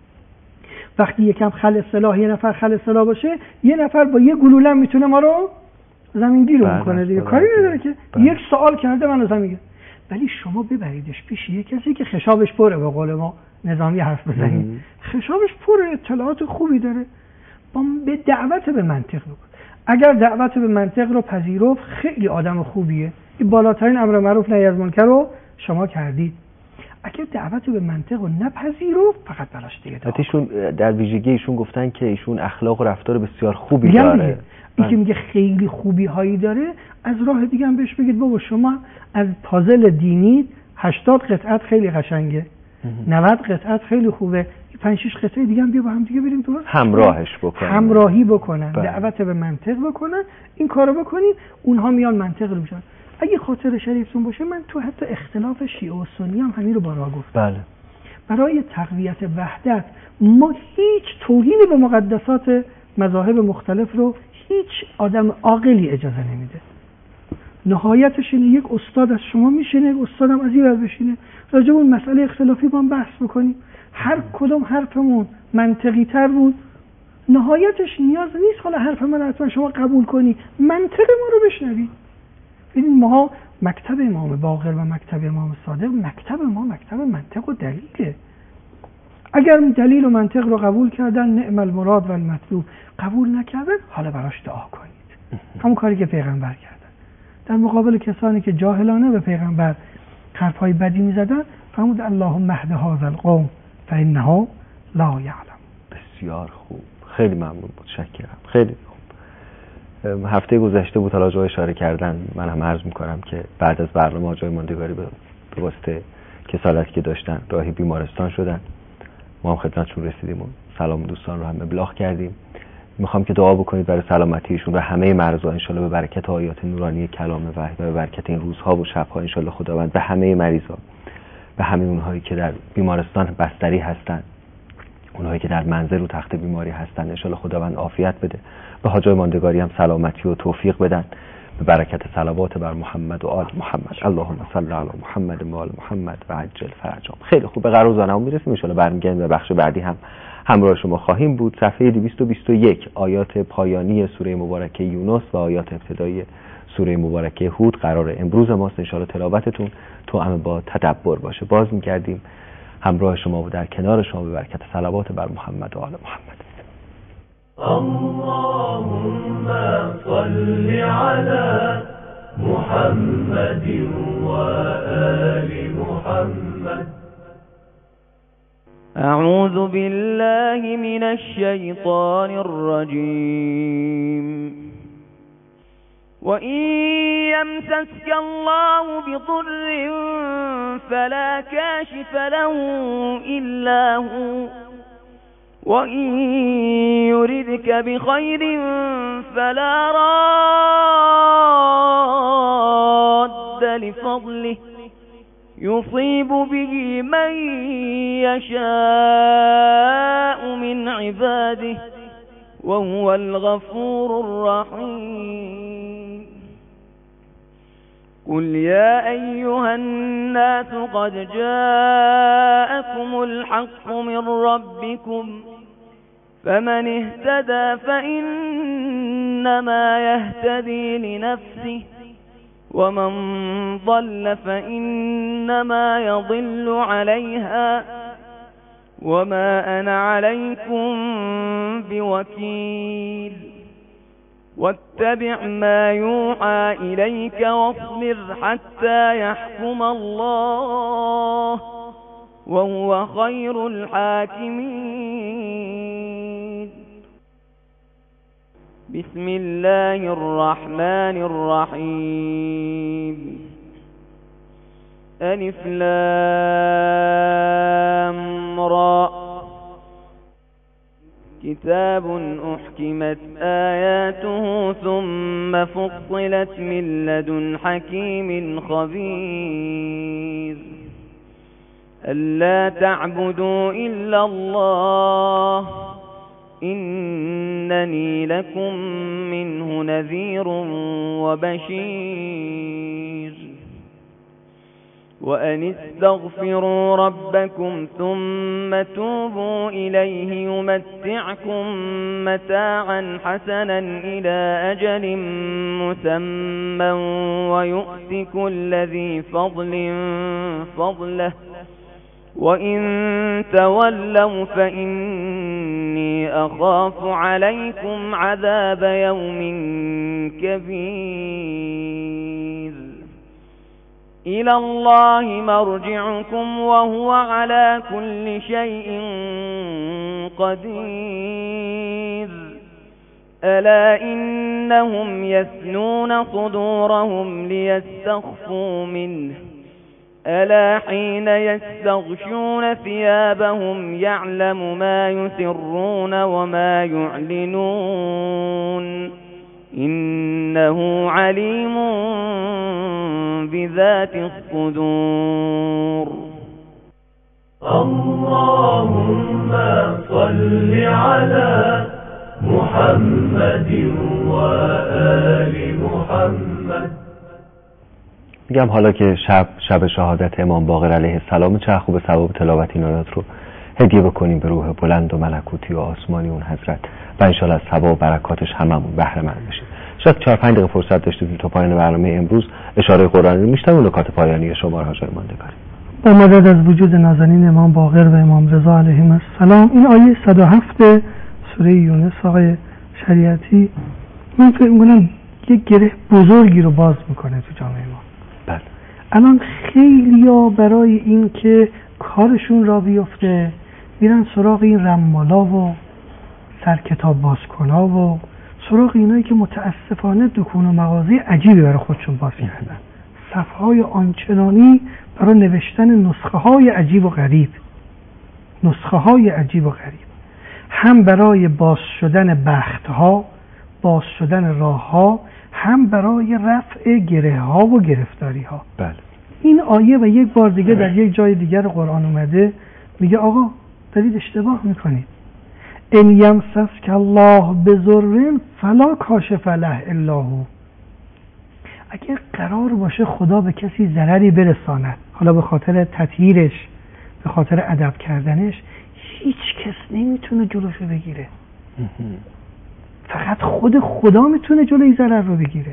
وقتی یکم خل اصطلاح، یه نفر خل اصطلاح باشه، یه نفر با یه گلوله میتونه ما رو زمینگیر رو میکنه دیگه، کاری نداره که بله. یک سوال کرده منو زمینگیر. ولی شما ببریدش پیش یه کسی که خشابش پره، به قول ما نظامی حرف بزنید، خشابش پره، اطلاعات خوبی داره، با به دعوت به منطق بکن. اگر دعوت به منطق رو پذیرفت، خیلی آدم خوبیه، این بالاترین امر معروف نهی از منکر رو شما کردید. اگر دعوت به منطق رو نپذیرفت، فقط براش دیگه داره. ایشون در ویژگی ایشون گفتن که ایشون اخلاق و رفتار بسیار خوبی داره. این که میگه خیلی خوبی هایی داره، از راه دیگه هم بهش بگید بابا شما از پازل دینی هشتاد قطعت خیلی قشنگه، نود قطعت خیلی خوبه، پنج شش قطعه دیگه هم بیا با هم دیگه بریم درست همراهش بکنن، همراهی بکنن، دعوت به منطق بکنن، این کارو بکنید، اونها میان منطق رو میشن. اگه خاطر شریفتون باشه، من تو حتی اختلاف شیعه و سنی هم همین رو بارها گفتم. بله. برای تقویت وحدت ما هیچ توهین به مقدسات مذاهب مختلف رو هیچ آدم عاقلی اجازه نمیده. نهایتش اینه یک استاد از شما میشینه، یک استادم از این ور بشینه، راجع به اون مسئله اختلافی با هم بحث بکنیم، هر کدوم حرفمون منطقی تر بود. نهایتش نیاز نیست حالا حرف من حتما شما قبول کنی، منطق ما رو بشنوید. ببین ما مکتب امام باقر و مکتب امام صادق، مکتب ما مکتب منطق و دلیله. اگر دلیل و منطق رو قبول کردن، نعم المراد و المطلوب. قبول نکردن، حالا براش دعا کنید. همون کاری که پیغمبر کردن. در مقابل کسانی که جاهلانه به پیغمبر حرفای بدی می‌زدن، فرمود اللهم اهد هذا القوم فانه لا یعلم. بسیار خوب، خیلی ممنون، متشکرم، خیلی خوب. هفته گذشته بود حالا جای اشاره کردن، من هم عرض می‌کنم که بعد از برنامه جای ماندگاری به واسطه کسالتی که داشتن راهی بیمارستان شدن. ما هم خدمتشون رسیدیم و سلام دوستان رو هم ابلاغ کردیم. میخوام که دعا بکنید برای سلامتیشون و همه مرضا ان شاءالله به برکت آیات نورانی کلام وحی و به برکت این روزها و شب‌ها ان شاءالله خداوند به همه مریضا، به همه اونهایی که در بیمارستان بستری هستن، اونهایی که در منزل و تخت بیماری هستن، ان شاءالله خداوند عافیت بده. به حاجای ماندگاری هم سلامتی و توفیق بدن به برکت صلوات بر محمد و آل محمد. اللهم صل علی محمد و آل محمد و عجل فرجهم. خیلی خوب، به قرار زنمون میرسیم. ان شاءالله برمیگردیم به بخش بعدی هم همراه شما خواهیم بود. صفحه دویست و بیست و یک آیات پایانی سوره مبارکه یونس و آیات ابتدایی سوره مبارکه هود قرار امروز ماست. ان شاءالله تلاوتتون توأم با تدبر باشه. باز میگردیم همراه شما و در کنار شما به برکت صلوات بر محمد و آل محمد. اللهم صل على محمد وآل محمد. أعوذ بالله من الشيطان الرجيم. وإن يمسسك الله بضر فلا كاشف له إلا هو وإن يردك بخير فلا راد لفضله يصيب به من يشاء من عباده وهو الغفور الرحيم. قل يا أيها الناس قد جاءكم الحق من ربكم فمن اهتدى فإنما يهتدي لنفسه ومن ضل فإنما يضل عليها وما أنا عليكم بوكيل. واتبع ما يوحى إليك واصبر حتى يحكم الله وهو خير الحاكمين. بسم الله الرحمن الرحيم. ألف لام را. كتاب أحكمت آياته ثم فصلت من لدن حكيم خبير. ألا تعبدوا إلا الله إنني لكم منه نذير وبشير. وأن استغفروا ربكم ثم توبوا إليه يمتعكم متاعا حسنا إلى أجل مسمى ويؤت كل ذي فضل فضله وإن تولوا فإني أخاف عليكم عذاب يوم كبير. إلى الله مرجعكم وهو على كل شيء قدير. ألا إنهم يثنون صدورهم ليستخفوا منه ألا حين يستغشون ثيابهم يعلم ما يسرون وما يعلنون إنه عليم بذات الصدور. اللهم صل على محمد وآل محمد. میگم حالا که شب شب شهادت امام باقر علیه السلام، چه خوب ثواب تلاوت این آیات رو هدیه بکنیم به روح بلند و ملکوتی و آسمانی اون حضرت و انشالله از ثواب و برکاتش هممون بهره مند بشیم. شاید چهار پنج دقیقه فرصت داشتیم تا پایان برنامه امروز اشاره قرآنی رو میشتم و نکات پایانی شما رو حاجای ماندگاری. با مدد از وجود نازنین امام باقر و امام رضا علیهم السلام، این آیه صد و هفت سوره یونس آقای شریعتی من فکر می‌کنم یک گره بزرگی رو باز میکنه تو جامعه ما. بله. الان خیلیا برای این که کارشون را بیفته میرن سراغ این رمالا و سرکتاب بازکنا و سراغ اینایی که متاسفانه دکون و مغازه عجیبی برای خودشون باز کردن، صفحه‌های آنچنانی برای نوشتن نسخه های عجیب و غریب نسخه های عجیب و غریب هم برای باز شدن بختها، باز شدن راهها، هم برای رفع گره ها و گرفتاری ها. بله. این آیه و یک بار دیگه در یک جای دیگر قرآن اومده میگه آقا دارید اشتباه میکنید. ان یمسسک الله بضر فلا کاشف له الا هو. اگر قرار باشه خدا به کسی ضرری برساند، حالا به خاطر تطهیرش، به خاطر ادب کردنش، هیچ کس نمیتونه جلوشو بگیره. فقط خود خدا میتونه جلوی ضرر رو بگیره.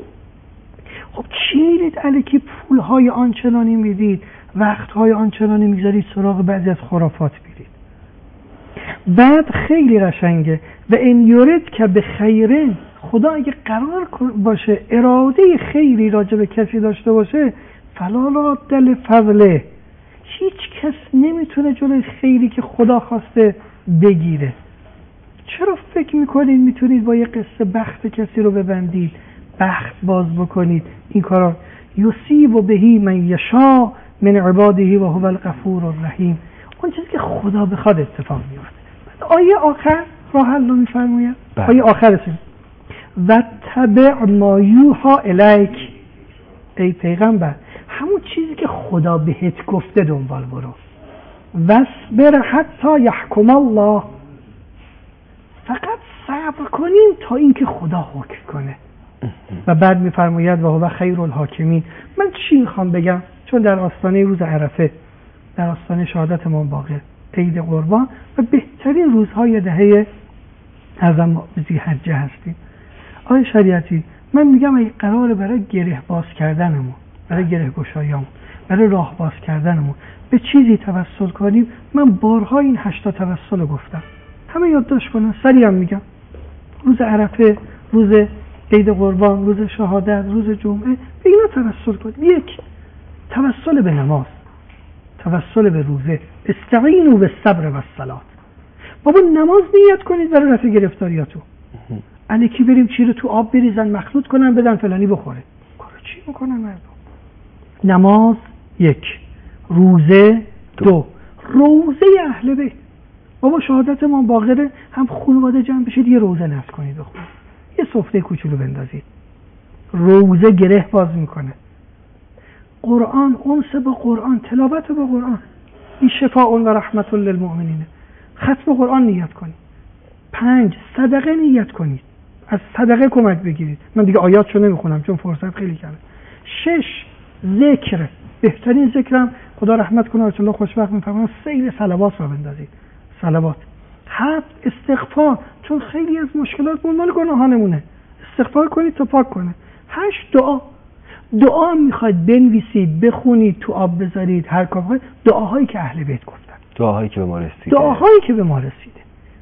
خب چی میرید الکی پولهای آنچنانی میدید، وقتهای آنچنانی میذارید سراغ بعضی از خرافات میرید؟ بعد خیلی قشنگه و ان یرد که به خیرن، خدا اگه قرار باشه اراده خیری راجع به کسی داشته باشه، فلا راد لفضله، هیچ کس نمیتونه جلوی خیری که خدا خواسته بگیره. چرا فکر میکنید میتونید با یه قصه بخت کسی رو ببندید، بخت باز بکنید؟ این کارا یصیب بهی من یشاء من عباده و هو الغفور الرحیم، اون چیزی که خدا بخواد اتفاق میفته. آیه آخر راه حل رو میفرماید. آیه آخرش و تبع ما یوحی الیک، ای پیغمبر همون چیزی که خدا بهت گفته دنبال برو. واصبر حتی یحکم الله، فقط صبر کنیم تا اینکه خدا حکم کنه. و بعد میفرماید و هو خیر الحاکمین. من چی میخوام بگم؟ چون در آستانه روز عرفه، در آستانه شهادت امام باقر، عید قربان و بهترین روزهای دهه اعظم ذی‌حجه هستیم. آقای شریعتی، من میگم اگه قراره برای گره باز کردنمون، برای گره گشاییمون، برای راه باز کردنمون به چیزی توسل کنیم، من بارها این هشتا توسل رو گفتم، همه یادداشت کنن، سریع هم میگم. روز عرفه، روز عید قربان، روز شهادت، روز جمعه، به اینا توسل کنیم. یک، توسل به نماز، توسل به روزه. استعینوا بالصبر والصلاة. بابا نماز نیت کنید برای رفع گرفتاریاتون. الکی بریم چی رو تو آب بریزن مخلوط کنن بدن فلانی بخوره، کارو چی میکنن مردم؟ نماز یک، روزه دو، روزه اهل بیت. بابا شهادت ما باقره، هم خانواده جمع بشید یه روزه نفت کنید بخونید، یه سفره کوچولو بندازید، روزه گره باز میکنه. قرآن، انس با قرآن، تلاوت با قرآن، این شفاء و رحمت للمؤمنین. ختم قرآن نیت کنید. پنج، صدقه نیت کنید، از صدقه کمک بگیرید. من دیگه آیاتشو نمیخونم چون فرصت خیلی کمه. شش، ذکر. بهترین ذکرم خدا رحمت کنه آیت الله خوشبخت میفرمایند سیل صلوات رو بندازید، صلوات. هفت، استغفار، چون خیلی از مشکلات مال گناهانمونه، استغفار کنید تا پاک کنه. هشت، دعا. دعا میخواید بنویسید، بخونید، تو آب بذارید، هر کار. دعاهایی که اهل بیت گفتن، دعاهایی که به ما رسیده، دعاهایی که به ما رسیده.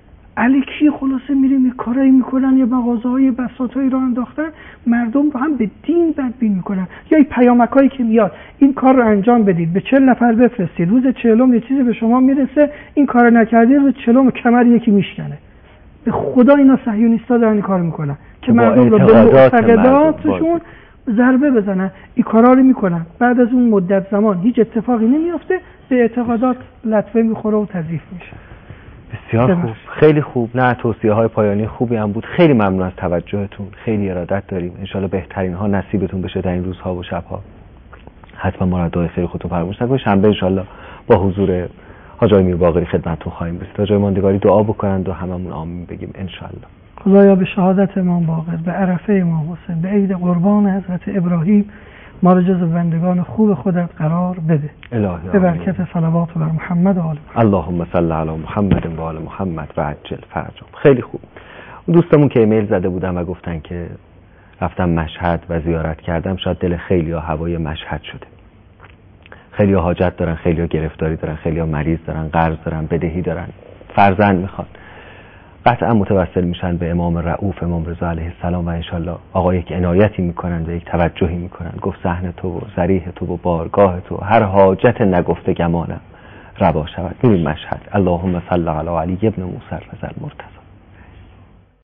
الکی خلاصه میریم یه کارایی میکنن، یه مغازه‌های بساطایی رو انداختن، مردم رو هم به دین بدبین میکنن. یا این پیامکایی که میاد این کار رو انجام بدید، به چهل نفر بفرستید، روز چهلم یه چیزی به شما میرسه، این کارو نکردید روز چهلم کمر یکی میشکنه. به خدا اینا صهیونیستا دارن این کارو میکنن که مردم رو به معتقداتشون ضربه بزنن. این کارا رو میکنن، بعد از اون مدت زمان هیچ اتفاقی نمیافته، به اعتقادات لطمه میخوره و تضعیف میشه. بسیار خوب، خیلی خوب. نه توصیه های پایانی خوبی هم بود. خیلی ممنون از توجهتون، خیلی ارادت داریم. انشالله بهترین ها نصیبتون بشه در این روزها و شبها. حتما مرادهای خیر خودتون فراموش نکنید. شنبه انشالله با حضور حاج آقای میر باقری خدمتتون خواهیم رسید. حاج آقای ماندگاری دعا بکنند و هممون آمین بگیم انشالله. خدایا به شهادت امام باقر، به عرفه امام حسین، به عید قربان حضرت ابراهیم ما را جز بندگان خوب خودت قرار بده. الهی به برکت صلوات بر محمد و آل محمد. اللهم صل علی محمد و آل محمد و عجل فرجهم. خیلی خوب. اون دوستمون که ایمیل زده بودن و گفتن که رفتم مشهد و زیارت کردم، شاید دل خیلی‌ها هوای مشهد شده. خیلی‌ها حاجت دارن، خیلی‌ها گرفتاری دارن، خیلی‌ها مریض دارن، قرض دارن، بدهی دارن، فرزند میخوان. قطعا متوسل میشن به امام رؤوف، امام رضا علیه السلام و انشالله آقا یک عنایتی میکنن و یک توجهی میکنن. گفت صحن تو و ذریح تو و بارگاه تو، هر حاجت نگفته گمانم روا شود. میریم مشهد. اللهم صل علی علی ابن موسی رضی المرتضی.